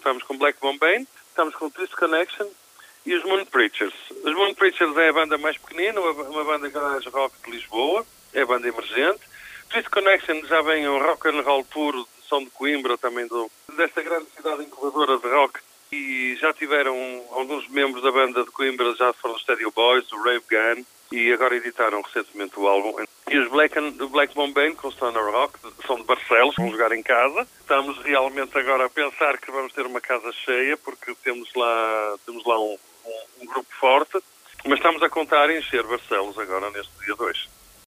Estamos com Black Bombay, estamos com Twist Connection e os Moon Preachers. Os Moon Preachers é a banda mais pequenina, uma banda de garage rock de Lisboa, é a banda emergente. Twist Connection já vem um rock and roll puro, som de Coimbra, também desta grande cidade incubadora de rock. E já tiveram alguns membros da banda de Coimbra, já foram os Stadio Boys, o Rave Gun, e agora editaram recentemente o álbum. E os Black Bombay, com Stoner Rock, são de Barcelos, vão jogar em casa. Estamos realmente agora a pensar que vamos ter uma casa cheia, porque temos lá um grupo forte, mas estamos a contar em encher Barcelos agora neste dia 2.